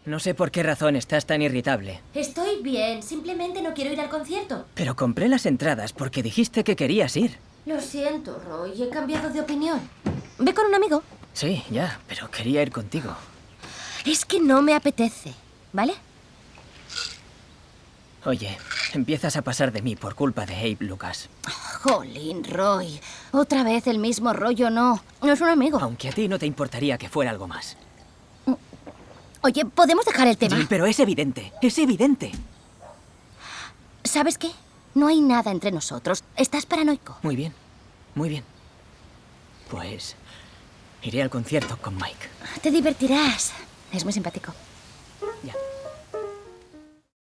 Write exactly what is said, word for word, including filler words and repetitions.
No sé por qué razón estás tan irritable. Estoy bien, simplemente no quiero ir al concierto. Pero compré las entradas porque dijiste que querías ir. Lo siento, Roy, he cambiado de opinión. Ve con un amigo. Sí, ya, pero quería ir contigo. Es que no me apetece, ¿vale? Oye, empiezas a pasar de mí por culpa de Abe Lucas. Jolín, Roy. Otra vez el mismo rollo, no. No es un amigo. Aunque a ti no te importaría que fuera algo más. Oye, ¿podemos dejar el tema? Sí, pero es evidente, es evidente. ¿Sabes qué? No hay nada entre nosotros. Estás paranoico. Muy bien, muy bien. Pues iré al concierto con Mike. Te divertirás. Es muy simpático.